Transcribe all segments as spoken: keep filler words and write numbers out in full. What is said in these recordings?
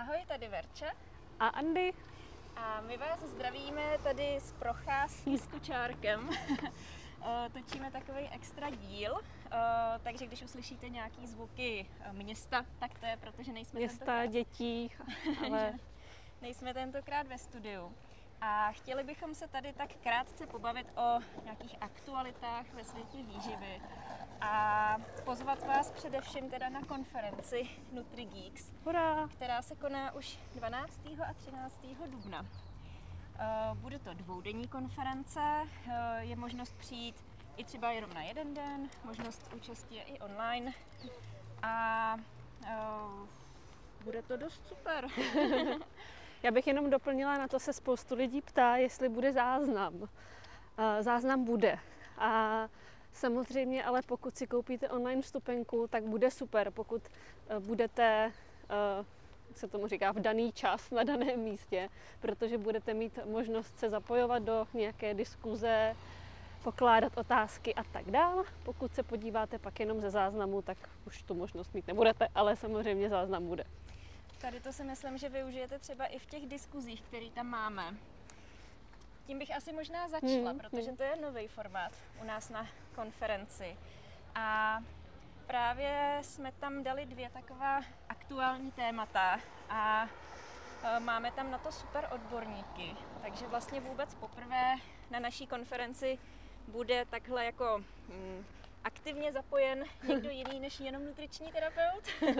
Ahoj, tady Verča. A Andy. A my vás zdravíme tady z procházky s kočárkem. Točíme takový extra díl, takže když uslyšíte nějaký zvuky města, tak to je, protože nejsme Města, tentokrát... dětí, ale... nejsme tentokrát ve studiu. A chtěli bychom se tady tak krátce pobavit o nějakých aktualitách ve světě výživy a pozvat vás především teda na konferenci NutriGeeks, Hurá! která se koná už dvanáctého a třináctého dubna. Bude to dvoudenní konference, je možnost přijít i třeba jenom na jeden den, možnost účasti je i online a bude to dost super. Já bych jenom doplnila, na to se spoustu lidí ptá, jestli bude záznam. Záznam bude. A samozřejmě, ale pokud si koupíte online vstupenku, tak bude super, pokud budete, jak se tomu říká, v daný čas na daném místě, protože budete mít možnost se zapojovat do nějaké diskuze, pokládat otázky a tak dál. Pokud se podíváte pak jenom ze záznamu, tak už tu možnost mít nebudete, ale samozřejmě záznam bude. Tady to si myslím, že využijete třeba i v těch diskuzích, které tam máme. Tím bych asi možná začala, hmm, protože to je nový formát u nás na konferenci. A právě jsme tam dali dvě taková aktuální témata a máme tam na to super odborníky. Takže vlastně vůbec poprvé na naší konferenci bude takhle jako hm, aktivně zapojen někdo jiný než jenom nutriční terapeut.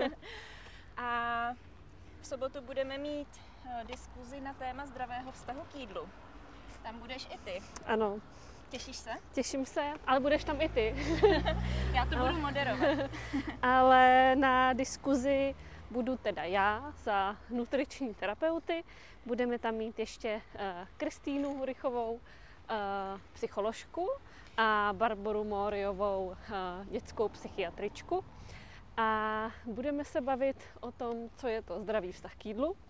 A v sobotu budeme mít diskuzi na téma zdravého vztahu k jídlu. Tam budeš i ty. Ano. Těšíš se? Těším se, ale budeš tam i ty. Já to ale... budu moderovat. Ale na diskuzi budu teda já za nutriční terapeuty. Budeme tam mít ještě uh, Kristýnu Rychovou, uh, psycholožku, a Barboru Móriovou, uh, dětskou psychiatričku. A budeme se bavit o tom, co je to zdravý vztah k jídlu. Uh,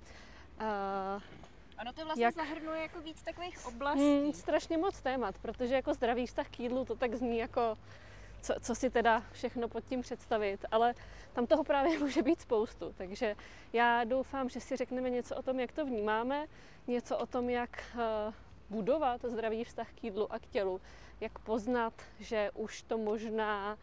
Ono to vlastně jak... zahrnuje jako víc takových oblastí. Hmm, strašně moc témat, protože jako zdravý vztah k jídlu, to tak zní jako, co, co si teda všechno pod tím představit, ale tam toho právě může být spoustu. Takže já doufám, že si řekneme něco o tom, jak to vnímáme, něco o tom, jak uh, budovat zdravý vztah k jídlu a k tělu, jak poznat, že už to možná...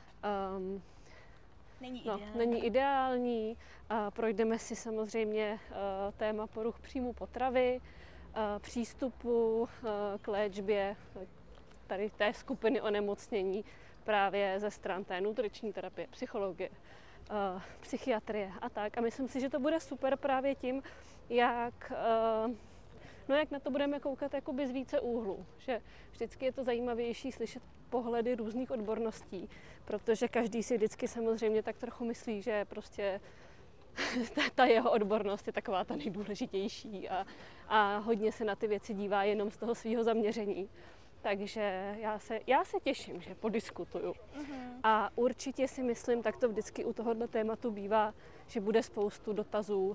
Um, Není no, ideální. Není ideální. A projdeme si samozřejmě uh, téma poruch příjmu potravy, uh, přístupu uh, k léčbě tady té skupiny onemocnění právě ze stran té nutriční terapie, psychologie, uh, psychiatrie a tak. A myslím si, že to bude super právě tím, jak, uh, no jak na to budeme koukat jakoby z více úhlů. Že vždycky je to zajímavější slyšet pohledy různých odborností, protože každý si vždycky samozřejmě tak trochu myslí, že prostě ta, ta jeho odbornost je taková ta nejdůležitější a, a hodně se na ty věci dívá jenom z toho svého zaměření. Takže já se, já se těším, že podiskutuju. Mm-hmm. A určitě si myslím, tak to vždycky u tohohle tématu bývá, že bude spoustu dotazů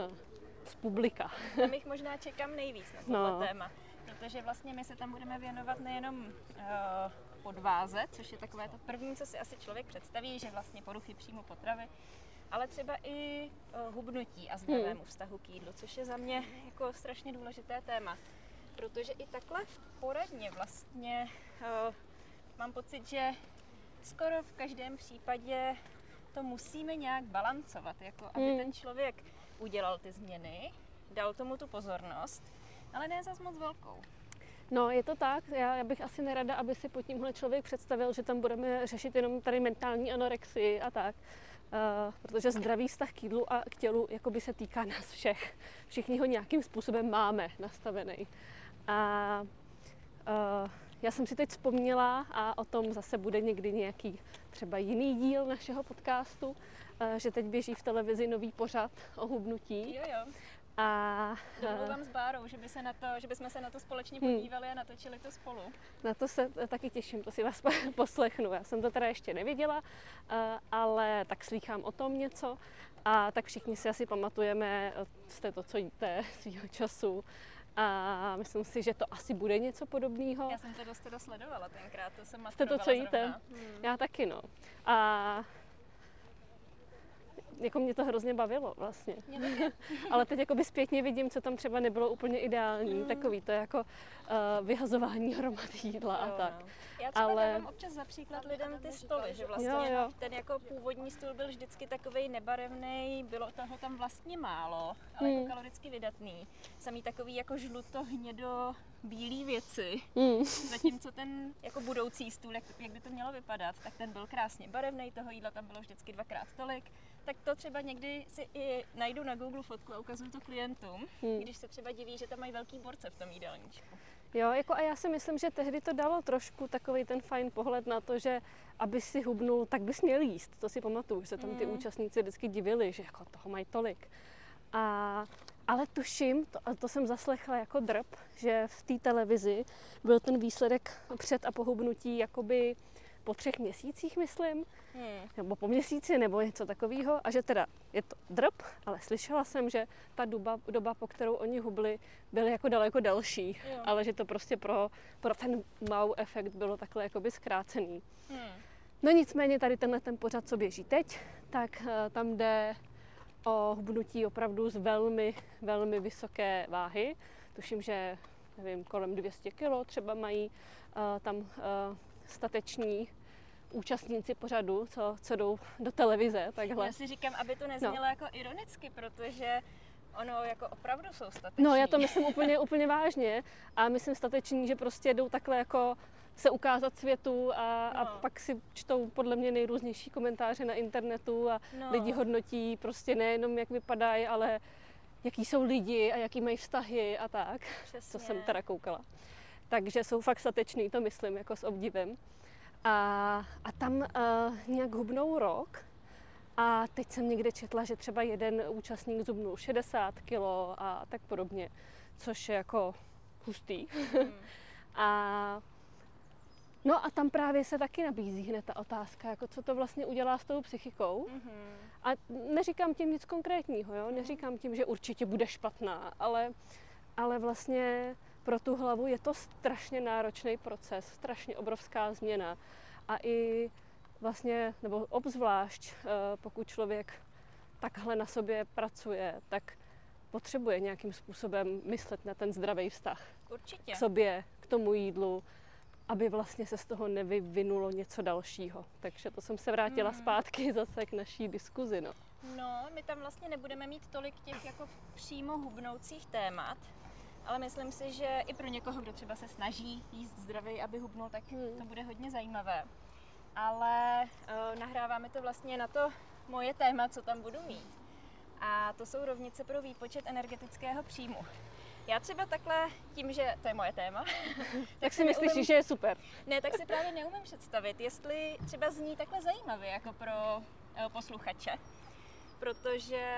z publika. Tam jich možná čekám nejvíc na tohle no. téma. Protože vlastně my se tam budeme věnovat nejenom uh, podváze, což je takové to první, co si asi člověk představí, že vlastně poruchy příjmu potravy, ale třeba i uh, hubnutí a zdravému vztahu k jídlu, což je za mě jako strašně důležité téma. Protože i takhle v poradně vlastně uh, mám pocit, že skoro v každém případě to musíme nějak balancovat, jako aby hmm. ten člověk udělal ty změny, dal tomu tu pozornost, ale ne zas moc velkou. No, je to tak. Já, já bych asi nerada, aby si pod tímhle člověk představil, že tam budeme řešit jenom tady mentální anorexii a tak. Uh, protože zdravý vztah k jídlu a k tělu jakoby se týká nás všech. Všichni ho nějakým způsobem máme nastavený. A uh, já jsem si teď vzpomněla, a o tom zase bude někdy nějaký třeba jiný díl našeho podcastu, uh, že teď běží v televizi nový pořad o hubnutí. Jo, jo. A domluvám s Bárou, že, by se na to, že bychom se na to společně podívali hmm. a natočili to spolu. Na to se taky těším, to si vás poslechnu. Já jsem to teda ještě neviděla, ale tak slýchám o tom něco. A tak všichni si asi pamatujeme, jste to, co jíte svýho času. A myslím si, že to asi bude něco podobného. Já jsem to dost teda sledovala tenkrát, to jsem Jste to, co jíte? Hmm. Já taky, no. A jako mě to hrozně bavilo vlastně. Ale teď jakoby zpětně vidím, co tam třeba nebylo úplně ideální, mm. takový to jako uh, vyhazování hromady jídla a tak. No. Já třeba ale... dávám občas za příklad lidem ty stoly, že vlastně jo, jo. ten jako původní stůl byl vždycky takovej nebarevnej, bylo toho tam vlastně málo, ale mm. jako kaloricky vydatný. Samý takový jako žluto, hnědo, bílý věci. Mm. Zatímco ten jako budoucí stůl, jak, jak by to mělo vypadat, tak ten byl krásně barevnej, toho jídla tam bylo vždycky dvakrát tolik. Tak to třeba někdy si i najdu na Google fotku a ukazuju to klientům, hmm. když se třeba diví, že tam mají velký borce v tom jídelníčku. Jo, jako a já si myslím, že tehdy to dalo trošku takový ten fajn pohled na to, že aby si hubnul, tak bys měl jíst. To si pamatuju, že se tam ty hmm. účastníci vždycky divili, že jako toho mají tolik. A, ale tuším, to, to jsem zaslechla jako drb, že v té televizi byl ten výsledek před a po hubnutí jakoby po třech měsících, myslím, hmm. nebo po měsíci, nebo něco takového. A že teda je to drb, ale slyšela jsem, že ta doba, doba po kterou oni hubli, byly jako daleko delší. Jo. Ale že to prostě pro, pro ten wow efekt bylo takhle jakoby zkrácený. Hmm. No nicméně tady tenhle ten pořad, co běží teď, tak uh, tam jde o hubnutí opravdu z velmi, velmi vysoké váhy. Tuším, že nevím, kolem dvě stě kilo třeba mají uh, tam uh, stateční účastníci pořadu, co, co jdou do televize, takhle. Já si říkám, aby to neznělo no. jako ironicky, protože ono jako opravdu jsou stateční. No, já to myslím úplně, úplně vážně a myslím stateční, že prostě jdou takhle jako se ukázat světu a, no. a pak si čtou podle mě nejrůznější komentáře na internetu a no. lidi hodnotí prostě nejenom jak vypadají, ale jaký jsou lidi a jaký mají vztahy a tak. Přesně. Co jsem teda koukala. Takže jsou fakt stateční, to myslím, jako s obdivem. A, a tam uh, nějak hubnou rok a teď jsem někde četla, že třeba jeden účastník zhubnul šedesát kilo a tak podobně, což je jako hustý. Hmm. a, no a tam právě se taky nabízí hned ta otázka, jako co to vlastně udělá s tou psychikou. Hmm. A neříkám tím nic konkrétního, jo? Neříkám tím, že určitě bude špatná, ale, ale vlastně pro tu hlavu je to strašně náročný proces, strašně obrovská změna. A i vlastně, nebo obzvlášť, pokud člověk takhle na sobě pracuje, tak potřebuje nějakým způsobem myslet na ten zdravý vztah. Určitě. K sobě, k tomu jídlu, aby vlastně se z toho nevyvinulo něco dalšího. Takže to jsem se vrátila mm. zpátky zase k naší diskuzi. No. no, my tam vlastně nebudeme mít tolik těch jako přímo hubnoucích témat, ale myslím si, že i pro někoho, kdo třeba se snaží jíst zdravě, aby hubnul, tak hmm. to bude hodně zajímavé. Ale uh, nahráváme to vlastně na to moje téma, co tam budu mít. A to jsou rovnice pro výpočet energetického příjmu. Já třeba takhle, tím, že to je moje téma, tak, tak si myslíš, neumím, že je super. Ne, tak si právě neumím představit, jestli třeba zní takhle zajímavě jako pro uh, posluchače. Protože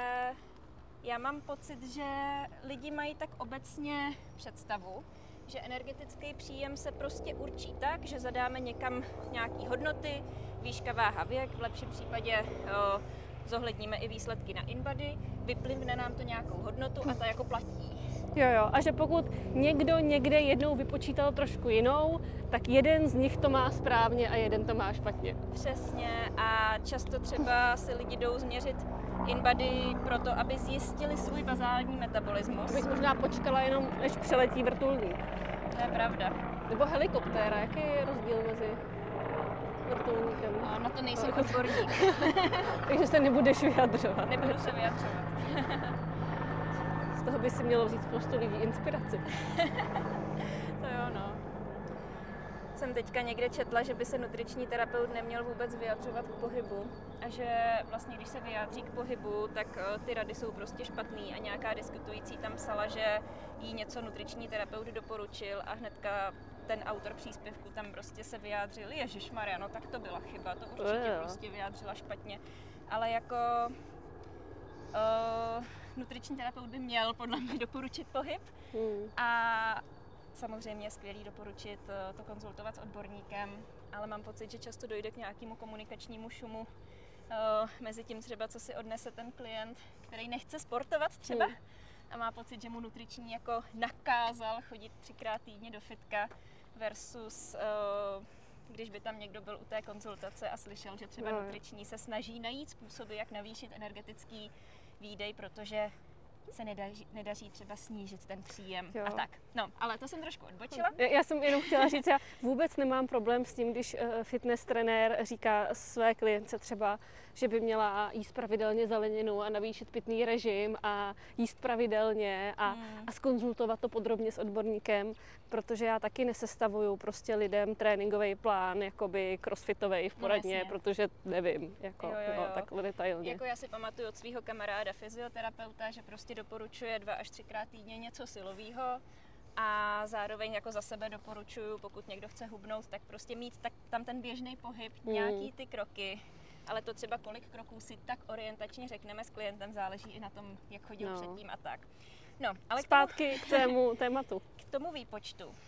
já mám pocit, že lidi mají tak obecně představu, že energetický příjem se prostě určí tak, že zadáme někam nějaký hodnoty, výška, váha, věk, v lepším případě o, zohledníme i výsledky na InBody, vyplivne nám to nějakou hodnotu a ta jako platí. Jo, jo, a že pokud někdo někde jednou vypočítal trošku jinou, tak jeden z nich to má správně a jeden to má špatně. Přesně a často třeba si lidi jdou změřit InBody proto, aby zjistili svůj bazální metabolismus. Bych možná počkala jenom, než přeletí vrtulník. To je pravda. Nebo helikoptéra, jaký je rozdíl mezi vrtulníkem? No, na to nejsem odborník. Takže se nebudeš vyjadřovat. Nebudu se vyjadřovat. Z toho by si mělo vzít spoustu lidí inspiraci. To jo, no. Jsem teďka někde četla, že by se nutriční terapeut neměl vůbec vyjadřovat k pohybu a že vlastně, když se vyjádří k pohybu, tak ty rady jsou prostě špatný a nějaká diskutující tam psala, že jí něco nutriční terapeut doporučil a hnedka ten autor příspěvku tam prostě se vyjádřil, ježišmarja, no tak to byla chyba, to určitě prostě vyjádřila špatně, ale jako uh, nutriční terapeut by měl podle mě doporučit pohyb hmm. a samozřejmě je skvělý doporučit to konzultovat s odborníkem, ale mám pocit, že často dojde k nějakému komunikačnímu šumu uh, mezi tím třeba, co si odnese ten klient, který nechce sportovat třeba hmm. a má pocit, že mu nutriční jako nakázal chodit třikrát týdně do fitka versus uh, když by tam někdo byl u té konzultace a slyšel, že třeba no. nutriční se snaží najít způsoby, jak navýšit energetický výdej, protože se nedaří, nedaří třeba snížit ten příjem jo. a tak. No, ale to jsem trošku odbočila. Já, já jsem jenom chtěla říct, já vůbec nemám problém s tím, když uh, fitness trenér říká své klientce třeba, že by měla jíst pravidelně zeleninu a navýšit pitný režim a jíst pravidelně a, hmm. a zkonzultovat to podrobně s odborníkem, protože já taky nesestavuju prostě lidem tréninkový plán, jakoby crossfitovej v poradně, no, protože nevím, jako jo, jo, jo. No, takhle detailně. Jako já si pamatuju od svého kamaráda fyzioterapeuta, že prostě doporučuje dva až třikrát týdně něco silového a zároveň jako za sebe doporučuju, pokud někdo chce hubnout, tak prostě mít tak, tam ten běžný pohyb, hmm. nějaký ty kroky, ale to třeba kolik kroků si tak orientačně řekneme s klientem, záleží i na tom, jak chodil no. předtím a tak. No, ale zpátky k tomu, k tému tématu. K tomu výpočtu. Uh,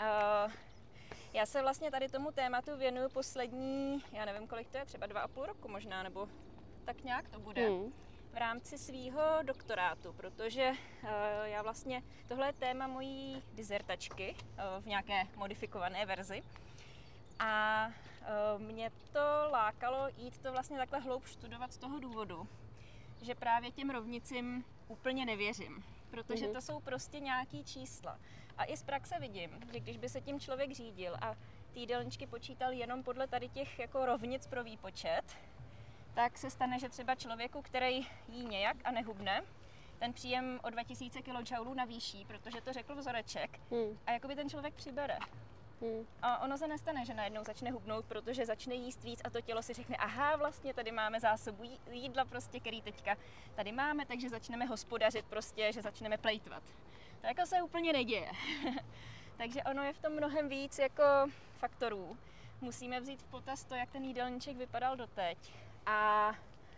já se vlastně tady tomu tématu věnuju poslední, já nevím, kolik to je, třeba dva a půl roku možná, nebo tak nějak to bude. Hmm. V rámci svýho doktorátu, protože uh, já vlastně, tohle je téma mojí dizertačky uh, v nějaké modifikované verzi a uh, mě to lákalo jít to vlastně takhle hloub studovat z toho důvodu, že právě těm rovnicím úplně nevěřím, protože mm-hmm. to jsou prostě nějaký čísla. A i z praxe vidím, že když by se tím člověk řídil a ty jídelníčky počítal jenom podle tady těch jako rovnic pro výpočet, tak se stane, že třeba člověku, který jí nějak a nehubne, ten příjem o dva tisíce kilojoulů navýší, protože to řekl vzoreček hmm. a jakoby ten člověk přibere. Hmm. A ono se nestane, že najednou začne hubnout, protože začne jíst víc a to tělo si řekne, aha, vlastně tady máme zásobu jídla prostě, který teďka tady máme, takže začneme hospodařit prostě, že začneme plejtvat. To jako se úplně neděje. Takže ono je v tom mnohem víc jako faktorů. Musíme vzít v potaz to, jak ten jídelníček vypadal doteď. A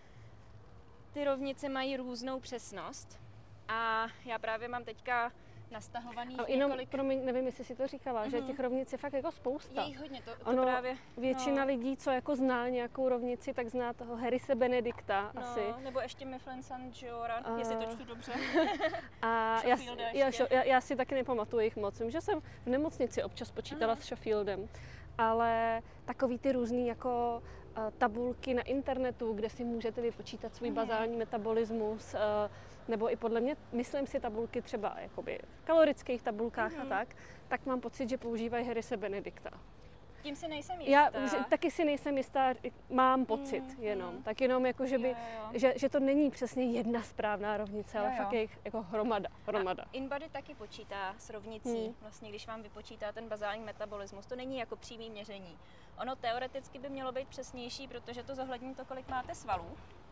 ty rovnice mají různou přesnost a já právě mám teďka nastahovaných jenom, několik... Promiň, nevím, jestli jsi to říkala, mm-hmm. že těch rovnic je fakt jako spousta. Je jich hodně, to, to ono, právě... Většina no. lidí, co jako zná nějakou rovnici, tak zná toho Harrise Benedikta no, asi. Nebo ještě Mifflin Saint Joran, uh, jestli to čtu dobře. A já, já, já, já si taky nepamatuju jich moc. Vím, že jsem v nemocnici občas počítala uh-huh. s Sheffieldem, ale takový ty různý jako tabulky na internetu, kde si můžete vypočítat svůj bazální metabolismus, nebo i podle mě, myslím si tabulky třeba jakoby v kalorických tabulkách mm. a tak, tak mám pocit, že používají Harrise Benedikta. Tím si nejsem jistá. Já taky si nejsem jistá, mám pocit mm, jenom. Mm. Tak jenom jako, že, by, jo, jo. Že, že to není přesně jedna správná rovnice, jo, ale jo. fakt je jich jako hromada. hromada. InBody taky počítá s rovnicí, mm. vlastně když vám vypočítá ten bazální metabolismus. To není jako přímý měření. Ono teoreticky by mělo být přesnější, protože to zohlední to, kolik máte svalů,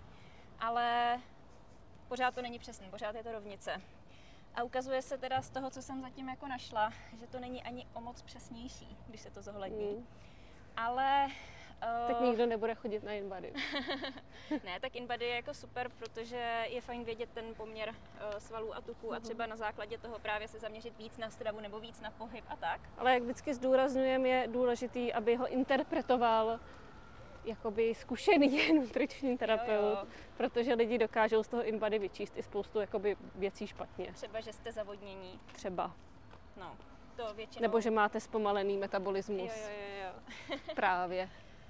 ale pořád to není přesný, pořád je to rovnice. A ukazuje se teda z toho, co jsem zatím jako našla, že to není ani o moc přesnější, když se to zohlední. Mm. Ale... Uh... Tak nikdo nebude chodit na InBody. Ne, tak InBody je jako super, protože je fajn vědět ten poměr uh, svalů a tuků mm. a třeba na základě toho právě se zaměřit víc na stravu nebo víc na pohyb a tak. Ale jak vždycky zdůrazňujeme, je důležitý, aby ho interpretoval jakoby zkušený nutriční terapeut, jo, jo. protože lidi dokážou z toho InBody vyčíst i spoustu jakoby věcí špatně. Třeba, že jste zavodnění. Třeba. No, to většinou... Nebo že máte zpomalený metabolismus. Jo, jo, jo. jo. Právě.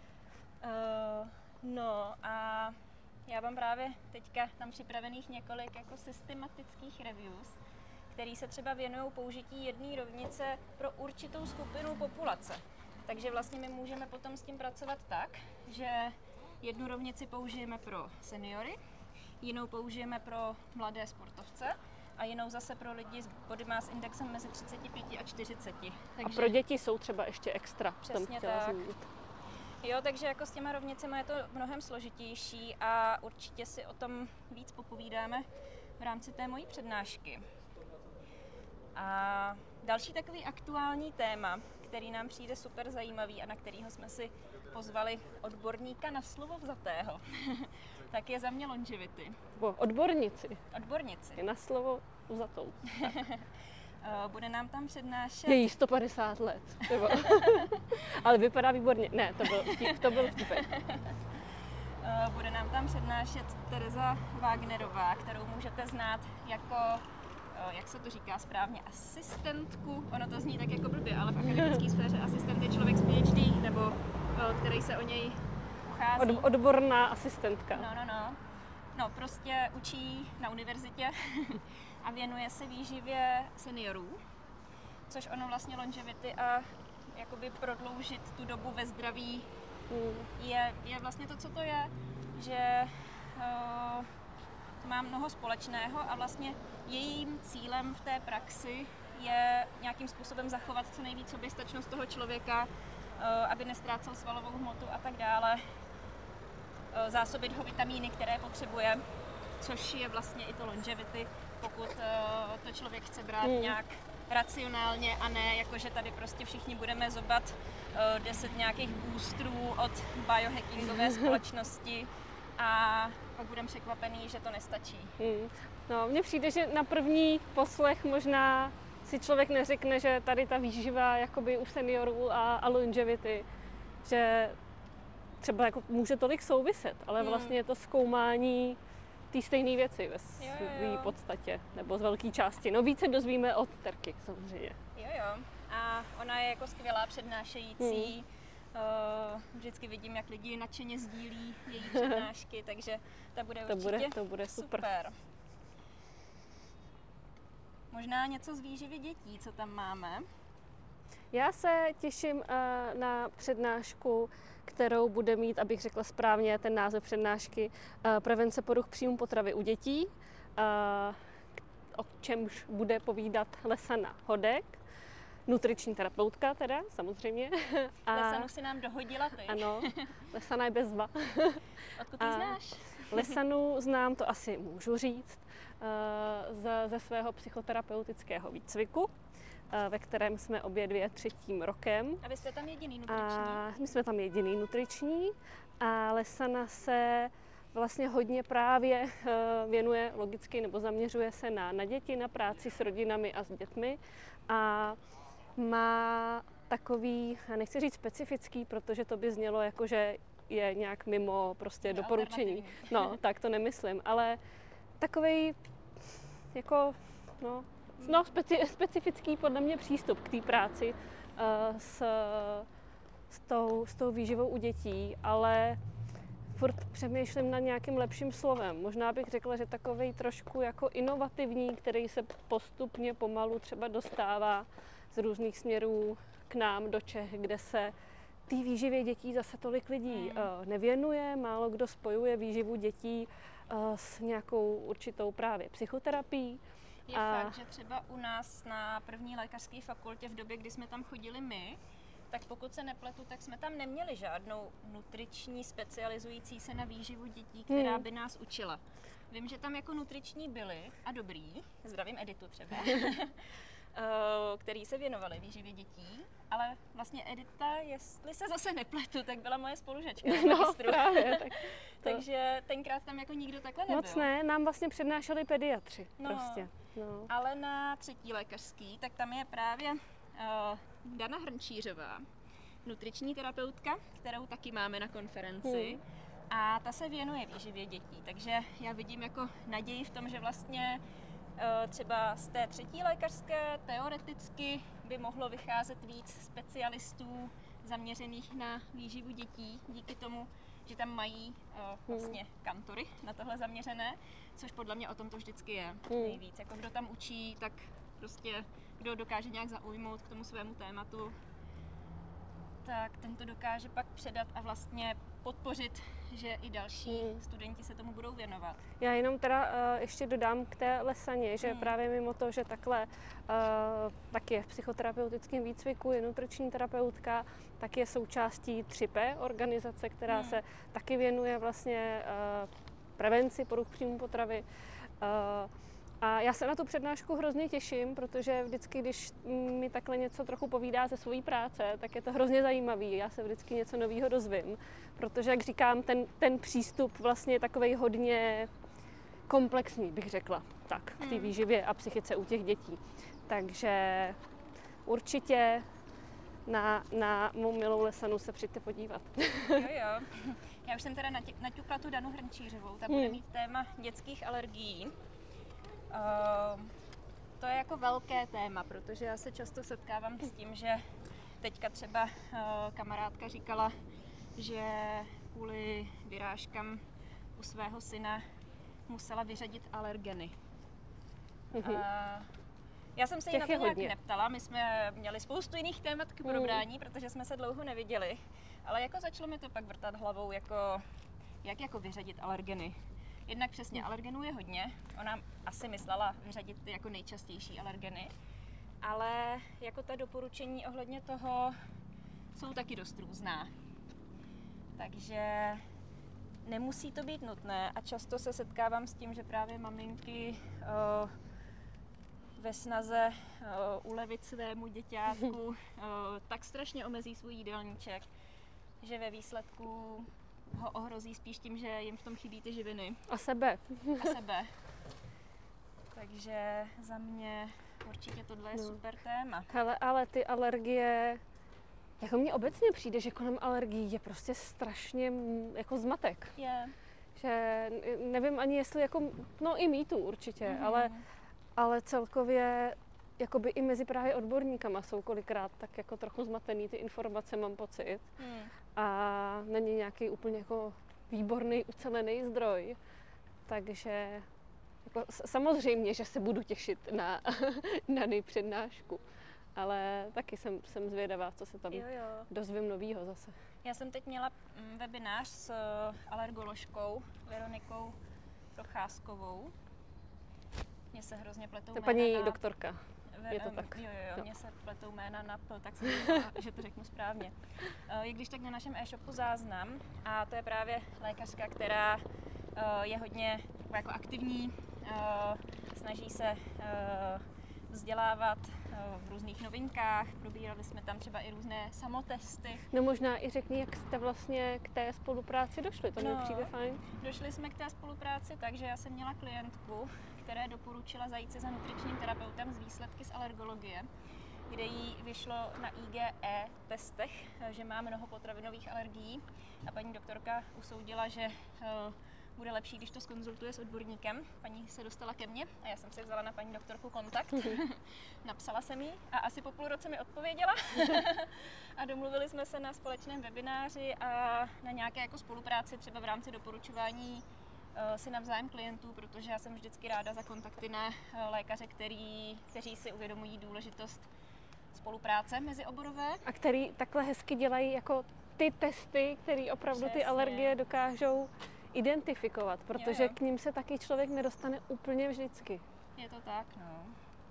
Uh, no a já mám právě teďka tam připravených několik jako systematických reviews, které se třeba věnují použití jedné rovnice pro určitou skupinu populace. Takže vlastně my můžeme potom s tím pracovat tak, že jednu rovnici použijeme pro seniory, jinou použijeme pro mladé sportovce a jinou zase pro lidi s body mass indexem mezi třicet pět a čtyřicet. Takže... A pro děti jsou třeba ještě extra. Přesně tak. Jo, takže jako s těma rovnicemi je to mnohem složitější a určitě si o tom víc popovídáme v rámci té mojí přednášky. A další takový aktuální téma, který nám přijde super zajímavý a na kterýho jsme si pozvali odborníka na slovo vzatého, tak je za mě longevity. Bo odbornici. Odbornici. Je na slovo vzatou. Bude nám tam přednášet... Je jí sto padesát let. Ale vypadá výborně. Ne, to byl vtip, to byl vtipek. Bude nám tam přednášet Tereza Wagnerová, kterou můžete znát jako jak se to říká správně, asistentku. Ono to zní tak jako blbě, ale v akademické sféře asistent je člověk s P H D, nebo který se o něj uchází. Od, odborná asistentka. No, no, no. No, prostě učí na univerzitě a věnuje se výživě seniorů, což ono vlastně longevity a jakoby prodloužit tu dobu ve zdraví mm. je, je vlastně to, co to je, že uh, má mnoho společného a vlastně jejím cílem v té praxi je nějakým způsobem zachovat co nejvíc soběstačnost toho člověka, uh, aby nestrácel svalovou hmotu a tak dále, uh, zásobit ho vitamíny, které potřebuje, což je vlastně i to longevity, pokud uh, to člověk chce brát mm. nějak racionálně a ne jako, že tady prostě všichni budeme zobat uh, deset nějakých boostrů od biohackingové společnosti a pak budeme překvapený, že to nestačí. Hmm. No, mně přijde, že na první poslech možná si člověk neřekne, že tady ta výživa jakoby u seniorů a, a longevity, že třeba jako může tolik souviset, ale hmm. vlastně je to zkoumání té stejné věci ve své podstatě, nebo z velké části. No více dozvíme od Terky samozřejmě. Jo, jo. A ona je jako skvělá přednášející. Hmm. Uh, vždycky vidím, jak lidi nadšeně sdílí její přednášky, takže ta bude to určitě bude, to bude super. super. Možná něco z výživy dětí, co tam máme? Já se těším uh, na přednášku, kterou bude mít, abych řekla správně ten název přednášky, uh, prevence poruch příjmu potravy u dětí, uh, o čemž bude povídat Lesana Hodek, nutriční terapeutka teda, samozřejmě. A Lesanu si nám dohodila ty. Ano, Lesana je bezva. Odkud ty znáš? Lesanu znám, to asi můžu říct, uh, ze, ze svého psychoterapeutického výcviku, ve kterém jsme obě dvě třetím rokem. A vy jste tam jediný nutriční? A my jsme tam jediný nutriční a Lesana se vlastně hodně právě věnuje logicky nebo zaměřuje se na, na děti, na práci s rodinami a s dětmi a má takový, nechci říct specifický, protože to by znělo jako, že je nějak mimo prostě no, doporučení. No, tak to nemyslím, ale takovej jako, no, No, speci- specifický podle mě přístup k té práci uh, s, s, tou, s tou výživou u dětí, ale furt přemýšlím nad nějakým lepším slovem. Možná bych řekla, že takovej trošku jako inovativní, který se postupně pomalu třeba dostává z různých směrů k nám do Čech, kde se té výživě dětí zase tolik lidí uh, nevěnuje, málo kdo spojuje výživu dětí uh, s nějakou určitou právě psychoterapií. Je a... fakt, že třeba u nás na první lékařské fakultě v době, kdy jsme tam chodili my, tak pokud se nepletu, tak jsme tam neměli žádnou nutriční specializující se na výživu dětí, která hmm. by nás učila. Vím, že tam jako nutriční byli a dobrý, zdravím Editu třeba, který se věnovali výživě dětí, ale vlastně Edita, jestli se zase nepletu, tak byla moje spolužačka na magistru. No, právě, tak to... Takže tenkrát tam jako nikdo takhle nebyl. Moc ne, nám vlastně přednášeli pediatři no, prostě. No. Ale na třetí lékařský, tak tam je právě uh, Dana Hrnčířová, nutriční terapeutka, kterou taky máme na konferenci. Hmm. A ta se věnuje výživě dětí, takže já vidím jako naději v tom, že vlastně uh, třeba z té třetí lékařské teoreticky by mohlo vycházet víc specialistů zaměřených na výživu dětí, díky tomu, že tam mají uh, vlastně kantory na tohle zaměřené, což podle mě o tom to vždycky je nejvíc. Jako kdo tam učí, tak prostě kdo dokáže nějak zaujmout k tomu svému tématu, tak ten to dokáže pak předat a vlastně podpořit, že i další hmm. studenti se tomu budou věnovat. Já jenom teda uh, ještě dodám k té Lesaně, že hmm. právě mimo to, že takhle uh, tak je v psychoterapeutickém výcviku, je nutriční terapeutka, tak je součástí tři P organizace, která hmm. se taky věnuje vlastně uh, prevenci poruch příjmu potravy. Uh, A já se na tu přednášku hrozně těším, protože vždycky, když mi takhle něco trochu povídá ze své práce, tak je to hrozně zajímavý. Já se vždycky něco nového dozvím, protože, jak říkám, ten, ten přístup vlastně je takovej hodně komplexní, bych řekla, tak, k té výživě a psychice u těch dětí. Takže určitě na, na mou milou Lesanu se přijďte podívat. Jo, jo. Já už jsem teda naťukla tu Danu Hrnčířovou, ta bude mít téma dětských alergií. Uh, to je jako velké téma, protože já se často setkávám s tím, že teďka třeba uh, kamarádka říkala, že kvůli vyrážkám u svého syna musela vyřadit alergeny. Mm-hmm. Uh, já jsem se jí na to nějak hodně. neptala, my jsme měli spoustu jiných témat k probrání, mm. protože jsme se dlouho neviděli, ale jako začalo mi to pak vrtat hlavou, jako, jak jako vyřadit alergeny. Jednak přesně alergenů je hodně, ona asi myslela vyřadit ty jako nejčastější alergeny, ale jako ta doporučení ohledně toho jsou taky dost různá. Takže nemusí to být nutné a často se setkávám s tím, že právě maminky uh, ve snaze uh, ulevit svému děťátku uh, tak strašně omezí svůj jídelníček, že ve výsledku ho ohrozí spíš tím, že jim v tom chybí ty živiny. A sebe. A sebe. Takže za mě určitě tohle je no. super téma. Hele, ale ty alergie, jako mně obecně přijde, že kolem alergií je prostě strašně jako zmatek. Je. Že nevím ani jestli jako, no i mýtu určitě, mm-hmm. ale, ale celkově jakoby i mezi právě odborníkama jsou kolikrát tak jako trochu zmatený ty informace, mám pocit. Mm. A není nějaký úplně jako výborný, ucelený zdroj. Takže jako samozřejmě, že se budu těšit na, na nejpřednášku. Ale taky jsem, jsem zvědavá, co se tam jo, jo. dozvím novýho zase. Já jsem teď měla webinář s alergoložkou Veronikou Procházkovou. Mně se hrozně pletou jména. To paní na... doktorka. Ver... Je to tak. Jo, jo, jo. Mně se pletou jména na P, tak jsem říkala, že to řeknu správně. Je když tak na našem e-shopu záznam a to je právě lékařka, která je hodně jako aktivní, snaží se vzdělávat v různých novinkách, probírali jsme tam třeba i různé samotesty. No možná i řekni, jak jste vlastně k té spolupráci došli, to no, mi přijde fajn. Došli jsme k té spolupráci tak, že já jsem měla klientku, které doporučila zajít se za nutričním terapeutem z výsledky z alergologie, kde jí vyšlo na I G E testech, že má mnoho potravinových alergií a paní doktorka usoudila, že bude lepší, když to zkonzultuje s odborníkem. Paní se dostala ke mně a já jsem si vzala na paní doktorku kontakt. Napsala jsem jí a asi po půl roce mi odpověděla. A domluvili jsme se na společném webináři a na nějaké jako spolupráci, třeba v rámci doporučování uh, si navzájem klientů, protože já jsem vždycky ráda za kontakty na uh, lékaře, který, kteří si uvědomují důležitost spolupráce mezioborové. A který takhle hezky dělají jako ty testy, které opravdu Přesně. ty alergie dokážou identifikovat, protože jo, jo. k ním se taky člověk nedostane úplně vždycky. Je to tak, no.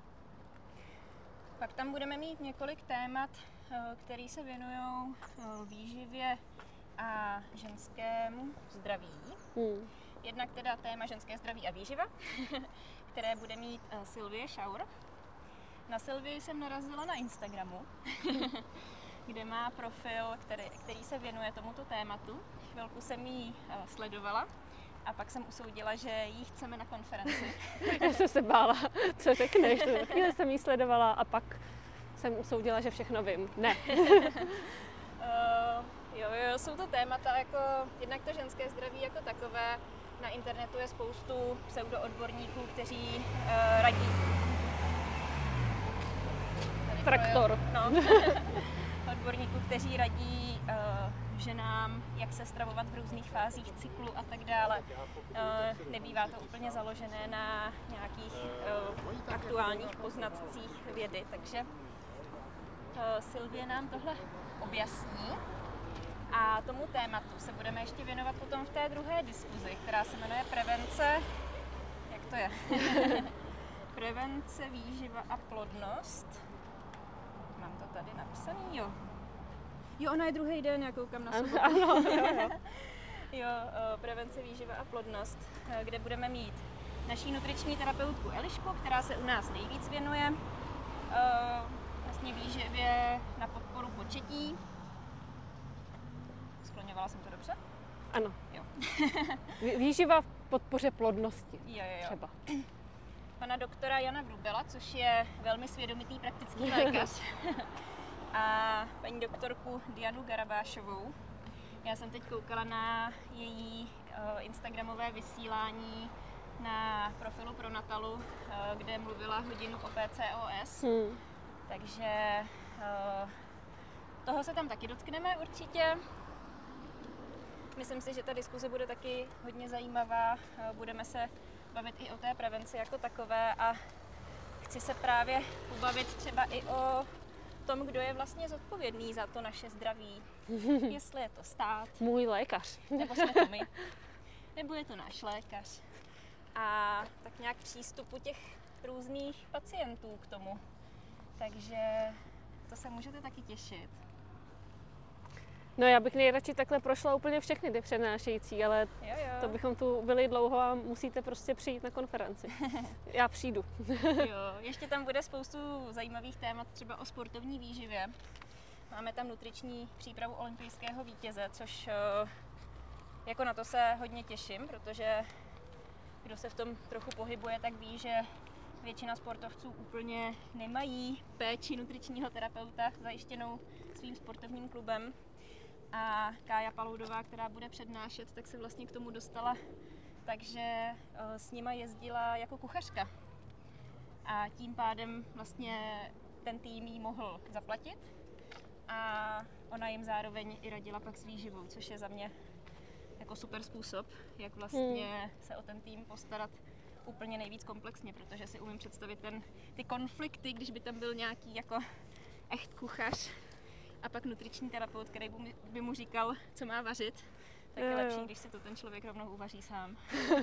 Pak tam budeme mít několik témat, které se věnují výživě a ženskému zdraví. Hmm. Jednak teda téma ženské zdraví a výživa, které bude mít Sylvie Šaur. Na Sylvii jsem narazila na Instagramu, kde má profil, který, který se věnuje tomuto tématu. Chvilku jsem ji uh, sledovala a pak jsem usoudila, že ji chceme na konferenci. Já jsem se bála, co řekneš. Chvíli jsem ji sledovala a pak jsem usoudila, že všechno vím. Ne. uh, jo, jo, jsou to témata jako, jednak to ženské zdraví jako takové. Na internetu je spoustu pseudoodborníků, kteří uh, radí. Tady Traktor. No. Odborníků, kteří radí uh, ženám, jak se stravovat v různých fázích cyklu a tak dále. Uh, nebývá to úplně založené na nějakých uh, aktuálních poznatcích vědy, takže uh, Sylvie nám tohle objasní. A tomu tématu se budeme ještě věnovat potom v té druhé diskuzi, která se jmenuje prevence, jak to je? Prevence, výživa a plodnost. Mám to tady napsaný, jo. Jo, ona je druhý den, já koukám na sobotu. Ano, jo, jo. Jo, prevence, výživa a plodnost, kde budeme mít naší nutriční terapeutku Elišku, která se u nás nejvíc věnuje vlastně výživě na podporu početí. Skloňovala jsem to dobře? Ano. Jo. Výživa v podpoře plodnosti. Jo, jo, jo. Třeba. Pana doktora Jana Vrubela, což je velmi svědomitý praktický lékař. A paní doktorku Dianu Garabášovou. Já jsem teď koukala na její uh, instagramové vysílání na profilu pro Natalu, kde mluvila hodinu o P C O S. Hmm. Takže toho se tam taky dotkneme určitě. Myslím si, že ta diskuze bude taky hodně zajímavá. Budeme se bavit i o té prevenci jako takové a chci se právě pobavit třeba i o tom, kdo je vlastně zodpovědný za to naše zdraví. Jestli je to stát. Můj lékař. Nebo jsme to my. Nebo je to náš lékař. A tak nějak přístupu těch různých pacientů k tomu. Takže to se můžete taky těšit. No já bych nejradši takhle prošla úplně všechny ty přednášející, ale jo, jo. to bychom tu byli dlouho a musíte prostě přijít na konferenci. Já přijdu. Jo, ještě tam bude spoustu zajímavých témat, třeba o sportovní výživě. Máme tam nutriční přípravu olympijského vítěze, což jako na to se hodně těším, protože kdo se v tom trochu pohybuje, tak ví, že většina sportovců úplně nemají péči nutričního terapeuta zajištěnou svým sportovním klubem. A Kája Paloudová, která bude přednášet, tak se vlastně k tomu dostala, takže s nima jezdila jako kuchařka. A tím pádem vlastně ten tým jí mohl zaplatit a ona jim zároveň i radila pak s výživou, což je za mě jako super způsob, jak vlastně hmm. se o ten tým postarat úplně nejvíc komplexně, protože si umím představit ten, ty konflikty, když by tam byl nějaký jako echt kuchař a pak nutriční terapeut, který by mu říkal, co má vařit, tak je lepší, když si to ten člověk rovnou uvaří sám.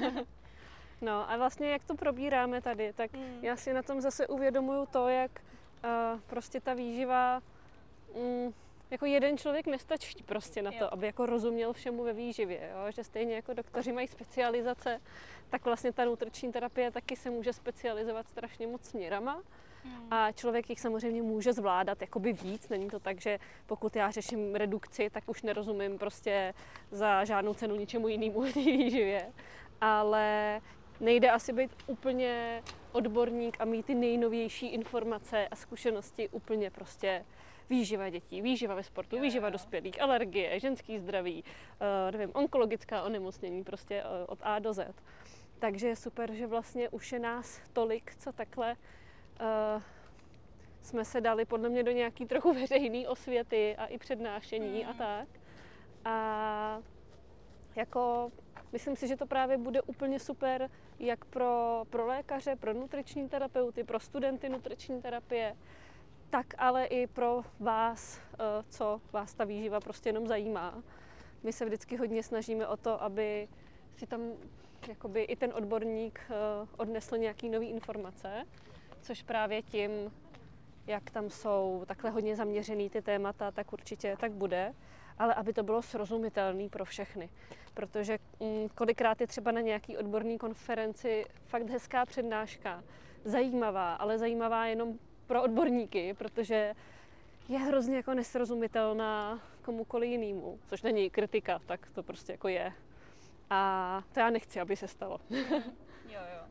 No a vlastně jak to probíráme tady, tak hmm. já si na tom zase uvědomuju to, jak uh, prostě ta výživa, um, jako jeden člověk nestačí prostě na to, jo. aby jako rozuměl všemu ve výživě, jo? Že stejně jako doktoři mají specializace, tak vlastně ta nutriční terapie taky se může specializovat strašně moc směrama. Hmm. A člověk jich samozřejmě může zvládat jakoby víc, není to tak, že pokud já řeším redukci, tak už nerozumím prostě za žádnou cenu ničemu jinému v té výživě. Ale nejde asi být úplně odborník a mít ty nejnovější informace a zkušenosti úplně prostě výživa dětí, výživa ve sportu, jo, výživa jo. dospělých, alergie, ženský zdraví, uh, nevím, onkologická onemocnění, prostě uh, od A do Z. Takže je super, že vlastně už je nás tolik, co takhle uh, jsme se dali podle mě do nějaký trochu veřejný osvěty a i přednášení mm. a tak. A jako myslím si, že to právě bude úplně super jak pro, pro lékaře, pro nutriční terapeuty, pro studenty nutriční terapie, tak ale i pro vás, co vás ta výživa prostě jenom zajímá. My se vždycky hodně snažíme o to, aby si tam jakoby i ten odborník odnesl nějaký nový informace, což právě tím, jak tam jsou takhle hodně zaměřený ty témata, tak určitě tak bude, ale aby to bylo srozumitelné pro všechny. Protože mm, kolikrát je třeba na nějaký odborný konferenci fakt hezká přednáška, zajímavá, ale zajímavá jenom pro odborníky, protože je hrozně jako nesrozumitelná komukoliv jinému, což není kritika, tak to prostě jako je. A to já nechci, aby se stalo. jo, jo.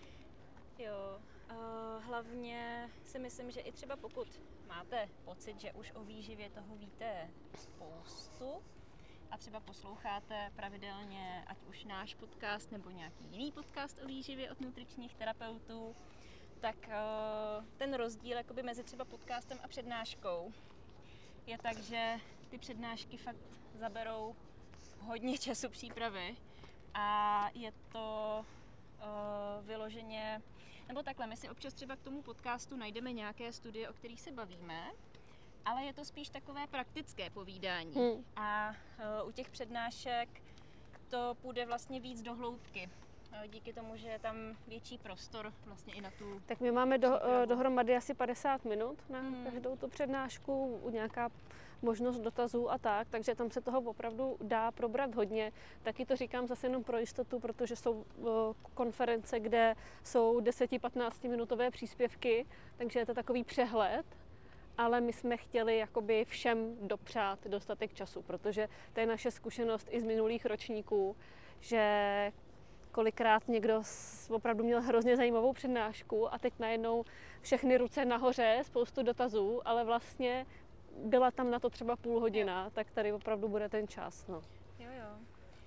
Jo, uh, hlavně si myslím, že i třeba pokud máte pocit, že už o výživě toho víte spoustu a třeba posloucháte pravidelně ať už náš podcast nebo nějaký jiný podcast o výživě od nutričních terapeutů, tak uh, ten rozdíl jakoby mezi třeba podcastem a přednáškou je tak, že ty přednášky fakt zaberou hodně času přípravy a je to uh, vyloženě, nebo takhle, my si občas třeba k tomu podcastu najdeme nějaké studie, o kterých se bavíme, ale je to spíš takové praktické povídání. Hmm. A uh, u těch přednášek to půjde vlastně víc do hloubky. Díky tomu, že je tam větší prostor vlastně i na tu Tak my máme do, dohromady asi padesát minut na hmm. každou tu přednášku, nějaká možnost dotazů a tak, takže tam se toho opravdu dá probrat hodně. Taky to říkám zase jenom pro jistotu, protože jsou konference, kde jsou deset až patnáct minutové příspěvky, takže je to takový přehled, ale my jsme chtěli jakoby všem dopřát dostatek času, protože to je naše zkušenost i z minulých ročníků, že kolikrát někdo opravdu měl hrozně zajímavou přednášku a teď najednou všechny ruce nahoře, spoustu dotazů, ale vlastně byla tam na to třeba půl hodina, jo. tak tady opravdu bude ten čas. No. Jo, jo.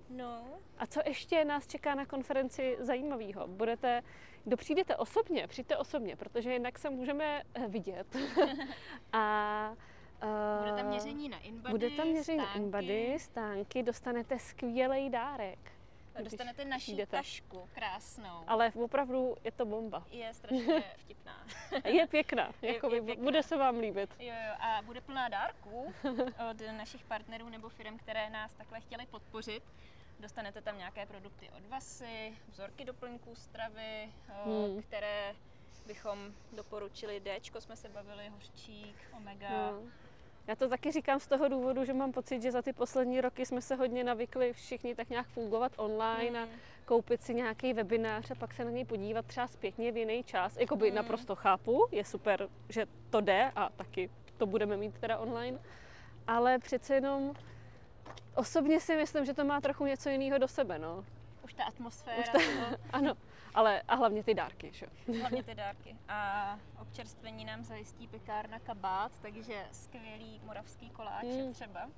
No. A co ještě nás čeká na konferenci zajímavého? Budete, kdo přijdete osobně, přijďte osobně, protože jinak se můžeme vidět. A uh, bude tam měření na InBody, bude tam měření na stánky. InBody, stánky, dostanete skvělý dárek. Dostanete naši přijdete. tašku, krásnou. Ale opravdu je to bomba. Je strašně vtipná. Je pěkná, je, jako je pěkná. Bude se vám líbit. Jo, jo, a bude plná dárků od našich partnerů nebo firm, které nás takhle chtěli podpořit. Dostanete tam nějaké produkty od Vasy, vzorky doplňků stravy, hmm. které bychom doporučili. Déčko jsme se bavili, hořčík, omega. Hmm. Já to taky říkám z toho důvodu, že mám pocit, že za ty poslední roky jsme se hodně navykli všichni tak nějak fungovat online hmm. a koupit si nějaký webinář a pak se na něj podívat třeba zpětně v jiný čas. Jakoby hmm. naprosto chápu, je super, že to jde a taky to budeme mít teda online, ale přece jenom osobně si myslím, že to má trochu něco jiného do sebe, no. Už ta atmosféra. Už ta, ano, ale a hlavně ty dárky, že? Hlavně ty dárky. A občerstvení nám zajistí pekárna Kabát, takže skvělý moravský koláče hmm. třeba.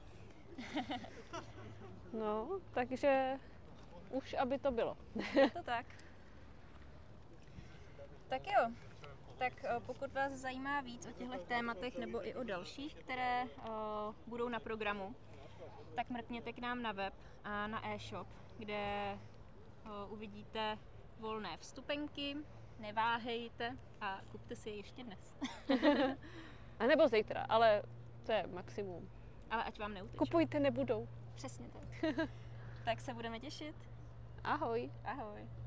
No, takže už aby to bylo. Je to tak. Tak jo, tak pokud vás zajímá víc o těchto tématech nebo i o dalších, které uh, budou na programu, tak mrkněte k nám na web a na e-shop, kde uh, uvidíte volné vstupenky, neváhejte a kupte si je ještě dnes. A nebo zítra, ale to je maximum. Ale ať vám neutečou. Kupujte, nebudou. Přesně tak. Tak se budeme těšit. Ahoj. Ahoj.